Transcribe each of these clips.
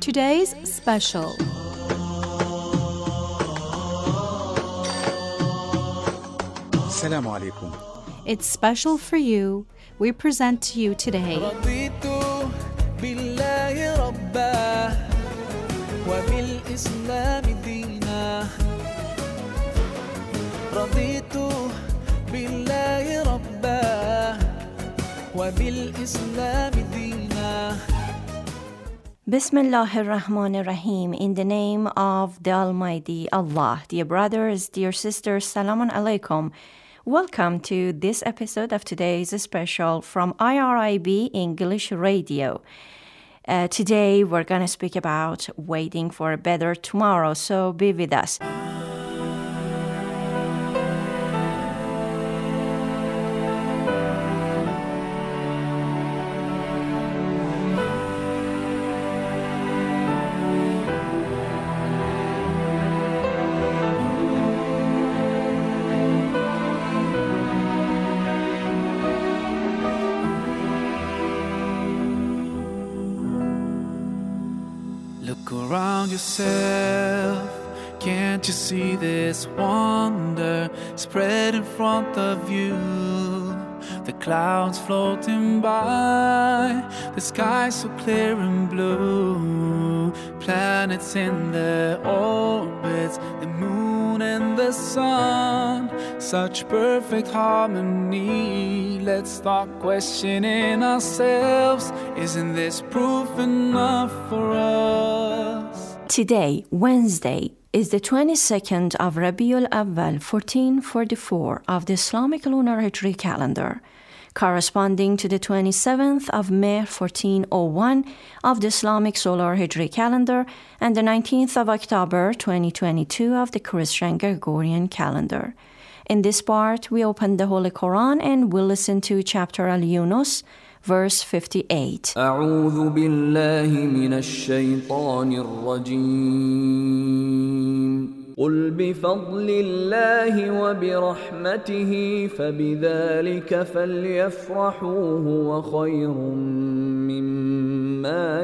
today's special. Assalamu alaikum. It's special for you. We present to you today رضيت بالله ربا وبالإسلام دينا رضيت بالله ربا وبالإسلام دينا Bismillahir Rahmanir Rahim. In the name of the Almighty Allah. Dear brothers, dear sisters, Salamun Alaikum. Welcome to this episode of today's special from IRIB English Radio. Today we're going to speak about waiting for a better tomorrow, so be with us. Look around yourself, can't you see this wonder spread in front of you? The clouds floating by, the sky so clear and blue, planets in their orbits, the moon and the sun, such perfect harmony. Let's start questioning ourselves, isn't this proof enough for us? Today, Wednesday, is the 22nd of Rabiul Awwal 1444 of the Islamic lunar Hijri calendar, corresponding to the 27th of May 1401 of the Islamic solar Hijri calendar and the 19th of October 2022 of the Christian Gregorian calendar. In this part, we open the Holy Quran and we'll listen to chapter Al-Yunus, verse 58. أعوذ بالله من الشيطان الرجيم قل بفضل الله وبرحمته فبذلك فليفرحوا هو خير مما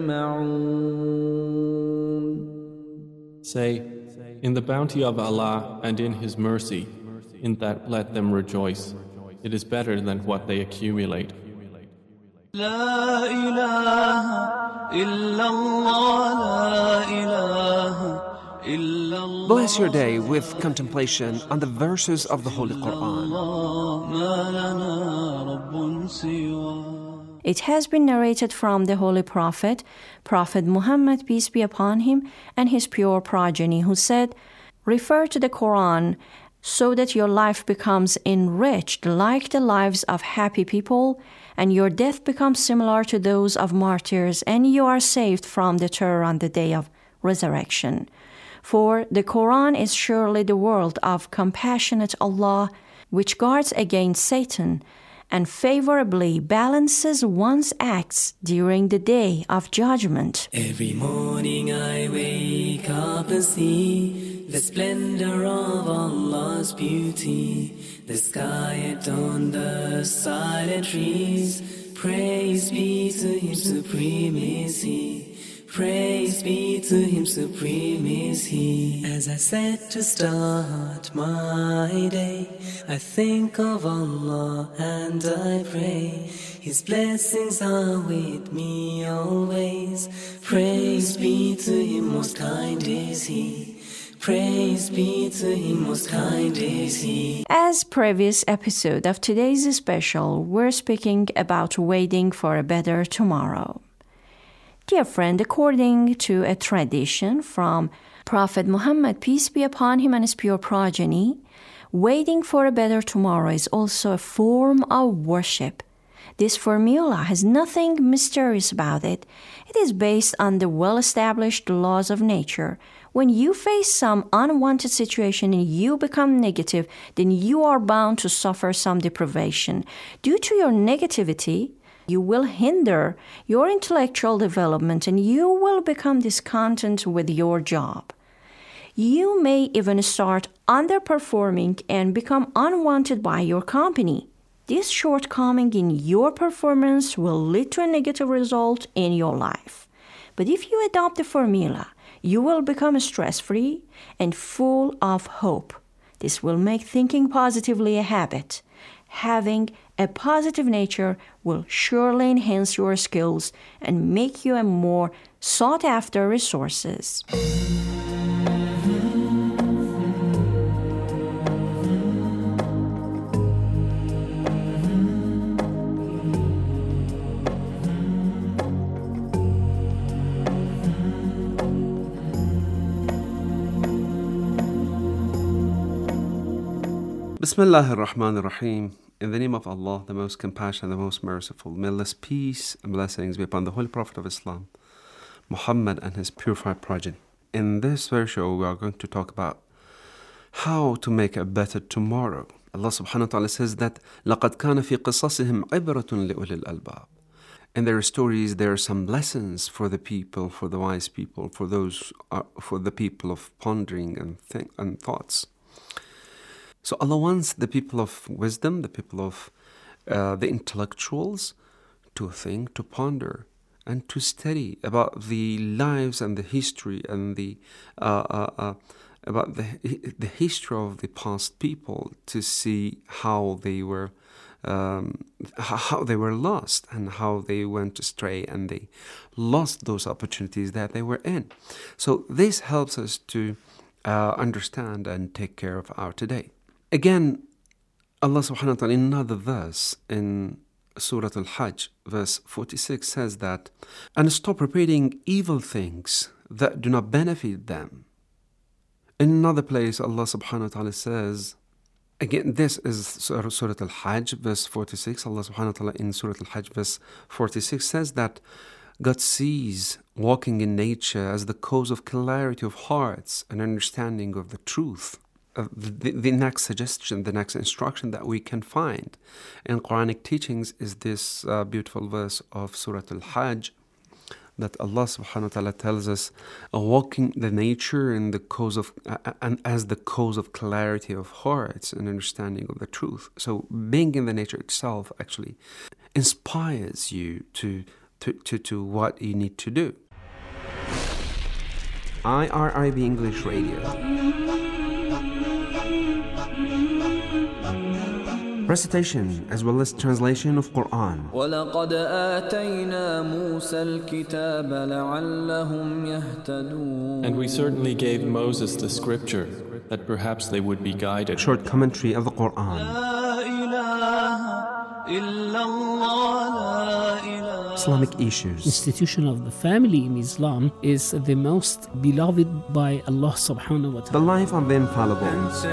يجمعون. Say, in the bounty of Allah and in His mercy, in that let them rejoice. It is better than what they accumulate. لا إله إلا الله لا إله إلا الله. Bless your day with contemplation on the verses of the Holy Quran. ما لنا رب سواه. It has been narrated from the Holy Prophet, Prophet Muhammad, peace be upon him, and his pure progeny, who said, refer to the Quran so that your life becomes enriched like the lives of happy people, and your death becomes similar to those of martyrs, and you are saved from the terror on the day of resurrection. For the Quran is surely the word of compassionate Allah, which guards against Satan, and favorably balances one's acts during the day of judgment. Every morning I wake up and see the splendor of Allah's beauty, the sky at dawn, the silent trees. Praise be to Him, supreme is He. Praise be to Him, supreme is He. As I set to start my day, I think of Allah and I pray. His blessings are with me always. Praise be to Him, most kind is He. Praise be to Him, most kind is He. As previous episode of today's special, we're speaking about waiting for a better tomorrow. Dear friend, according to a tradition from Prophet Muhammad, peace be upon him, and his pure progeny, waiting for a better tomorrow is also a form of worship. This formula has nothing mysterious about it. It is based on the well-established laws of nature. When you face some unwanted situation and you become negative, then you are bound to suffer some deprivation. Due to your negativity, you will hinder your intellectual development and you will become discontent with your job. You may even start underperforming and become unwanted by your company. This shortcoming in your performance will lead to a negative result in your life. But if you adopt the formula, you will become stress-free and full of hope. This will make thinking positively a habit. Having a positive nature will surely enhance your skills and make you a more sought-after resources. Bismillah ar-Rahman ar-Rahim. In the name of Allah, the most compassionate, the most merciful. May Allah's peace and blessings be upon the Holy Prophet of Islam, Muhammad, and his purified progeny. In this very show, we are going to talk about how to make a better tomorrow. Allah subhanahu wa ta'ala says that لَقَدْ كَانَ فِي قِصَصِهِمْ عِبْرَةٌ لِأُولِي الْأَلْبَابِ. In their stories, there are some lessons for the people, for the wise people, for the people of pondering and thoughts. So Allah wants the people of wisdom, the people of the intellectuals, to think, to ponder, and to study about the lives and the history and about the history of the past people, to see how they were lost and how they went astray and they lost those opportunities that they were in. So this helps us to understand and take care of our today. Again, Allah subhanahu wa ta'ala in another verse in Surah Al-Hajj, verse 46 says that, and stop repeating evil things that do not benefit them. In another place, Allah subhanahu wa ta'ala says, again, this is Surah Al-Hajj, verse 46. Allah subhanahu wa ta'ala in Surah Al-Hajj, verse 46 says that God sees walking in nature as the cause of clarity of hearts and understanding of the truth. The next suggestion, the next instruction that we can find in Quranic teachings is this beautiful verse of Surah Al-Hajj, that Allah subhanahu wa ta'ala tells us walking the nature and the cause of and as the cause of clarity of hearts and understanding of the truth. So being in the nature itself actually inspires you to what you need to do. IRIB English Radio. Recitation as well as translation of Quran. وَلَقَدْ آتَيْنَا مُوسَى الْكِتَابَ لَعَلَّهُمْ يَهْتَدُونَ. And we certainly gave Moses the scripture that perhaps they would be guided. Short commentary of the Quran. Islamic issues. Institution of the family in Islam is the most beloved by Allah subhanahu wa ta'ala. The life of the infallible.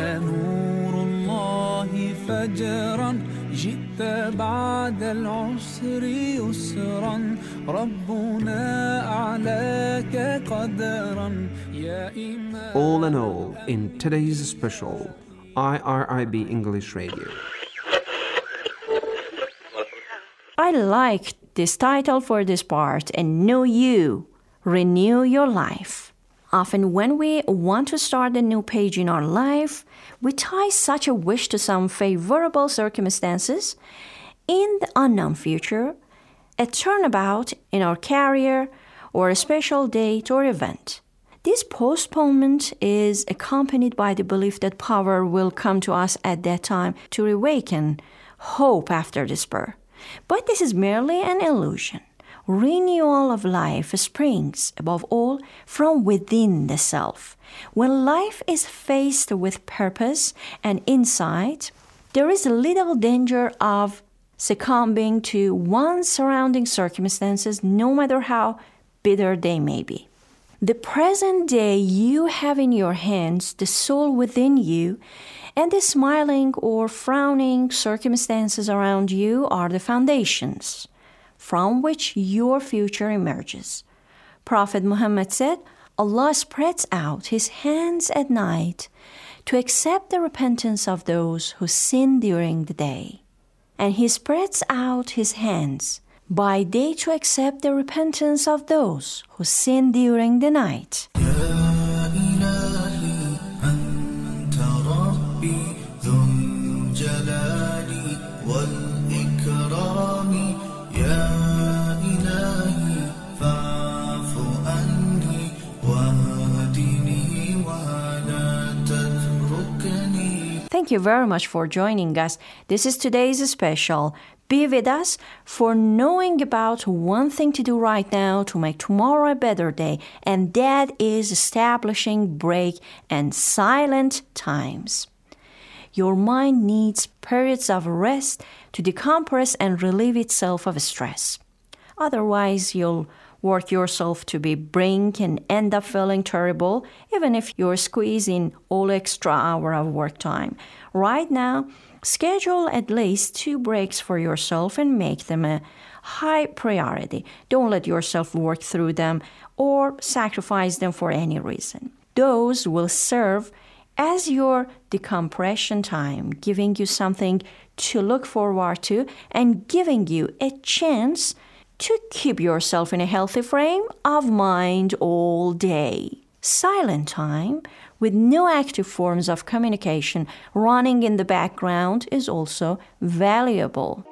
فجرا جئت بعد العسر يسرا ربنا أعلاك قدرا يا إمام. All in all, in today's special IRIB English Radio. I like this title for this part, and Know You, Renew Your Life. Often when we want to start a new page in our life, we tie such a wish to some favorable circumstances in the unknown future, a turnabout in our career, or a special date or event. This postponement is accompanied by the belief that power will come to us at that time to reawaken hope after despair. But this is merely an illusion. Renewal of life springs, above all, from within the self. When life is faced with purpose and insight, there is little danger of succumbing to one's surrounding circumstances, no matter how bitter they may be. The present day you have in your hands, the soul within you, and the smiling or frowning circumstances around you are the foundations from which your future emerges. Prophet Muhammad said, Allah spreads out His hands at night to accept the repentance of those who sin during the day. And He spreads out His hands by day to accept the repentance of those who sin during the night. Thank you very much for joining us. This is today's special. Be with us for knowing about one thing to do right now to make tomorrow a better day, and that is establishing break and silent times. Your mind needs periods of rest to decompress and relieve itself of stress. Otherwise, you'll work yourself to be brink and end up feeling terrible, even if you're squeezing all extra hour of work time. Right now, schedule at least 2 breaks for yourself and make them a high priority. Don't let yourself work through them or sacrifice them for any reason. Those will serve as your decompression time, giving you something to look forward to and giving you a chance to keep yourself in a healthy frame of mind all day. Silent time with no active forms of communication running in the background is also valuable.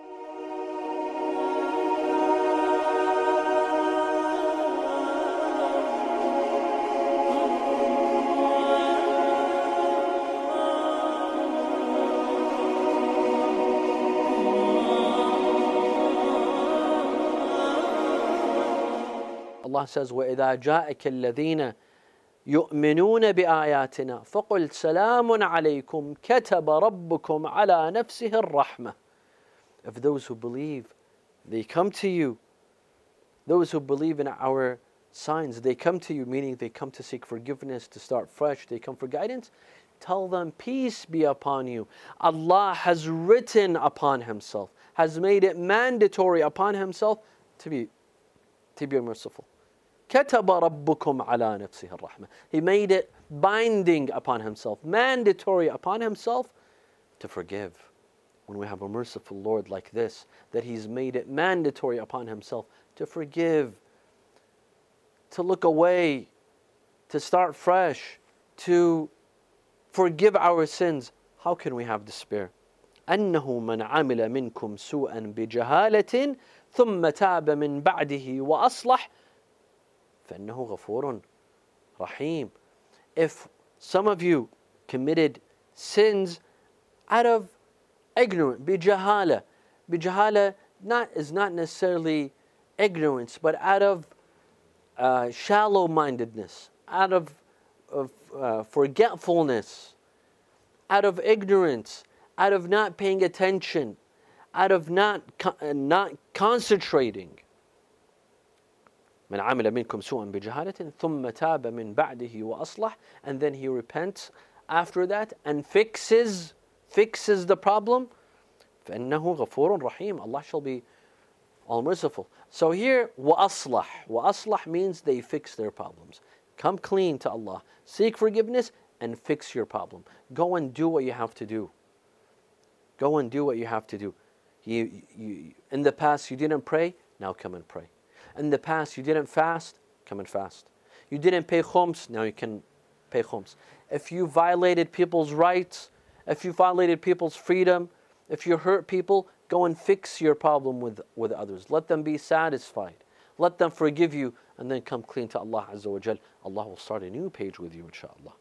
Allah says, وَإِذَا جَاءَكَ الَّذِينَ يُؤْمِنُونَ بِآيَاتِنَا فَقُلْ سَلَامٌ عَلَيْكُمْ كَتَبَ رَبُّكُمْ عَلَى نَفْسِهِ الرَّحْمَةِ. If those who believe, they come to you. Those who believe in our signs, they come to you, meaning they come to seek forgiveness, to start fresh, they come for guidance. Tell them, peace be upon you. Allah has written upon Himself, has made it mandatory upon Himself to be merciful. كَتَبَ رَبُّكُمْ عَلَى نَفْسِهِ الرَّحْمَةِ. He made it binding upon Himself, mandatory upon Himself to forgive. When we have a merciful Lord like this, that He's made it mandatory upon Himself to forgive, to look away, to start fresh, to forgive our sins, how can we have despair? أَنَّهُ مَنْ عَمِلَ مِنْكُمْ سُوءًا بِجَهَالَةٍ ثُمَّ تَابَ مِنْ بَعْدِهِ وَأَصْلَحَ فَإِنَّهُ غَفُورٌ رَحِيمٌ. If some of you committed sins out of ignorance, bijahala. Bijahala is not necessarily ignorance, but out of shallow-mindedness, out of forgetfulness, out of ignorance, out of not paying attention, out of not concentrating. من عمل منكم سوءا بجهالة ثم تاب من بعده وأصلح, and then he repents after that and fixes the problem. فإنه غفور رحيم. Allah shall be all merciful. So here وأصلح means they fix their problems. Come clean to Allah, seek forgiveness and fix your problem. Go and do what you have to do. Go and do what you have to do. You in the past you didn't pray, now come and pray. In the past you didn't fast, come and fast. You didn't pay khums, now you can pay khums. If you violated people's rights, if you violated people's freedom, if you hurt people, go and fix your problem with others. Let them be satisfied. Let them forgive you, and then come clean to Allah Azza wa Jal. Allah will start a new page with you, inshaAllah.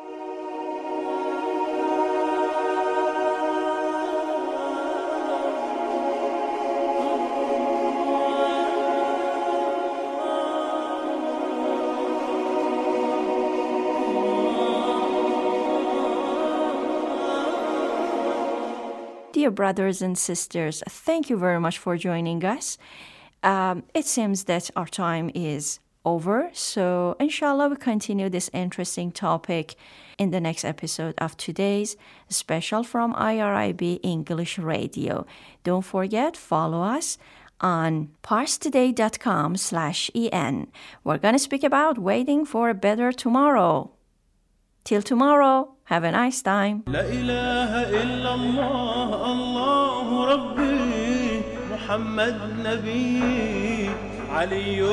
Dear brothers and sisters, thank you very much for joining us. It seems that our time is over, so inshallah we continue this interesting topic in the next episode of today's special from IRIB English Radio. Don't forget, follow us on parstoday.com/en. We're going to speak about waiting for a better tomorrow. Till tomorrow, have a nice time. لا إله إلا الله الله ربي محمد نبي علي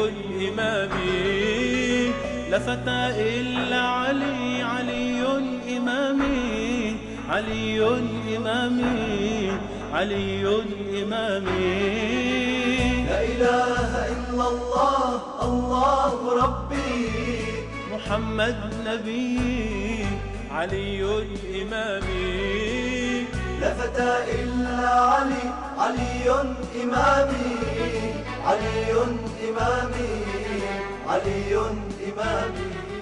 إمامي لا فتى إلا علي علي إمامي علي إمامي علي إمامي لا إله إلا الله الله ربي محمد نبي علي إمامي لا فتى إلا علي، علي إمامي، علي إمامي، علي إمامي.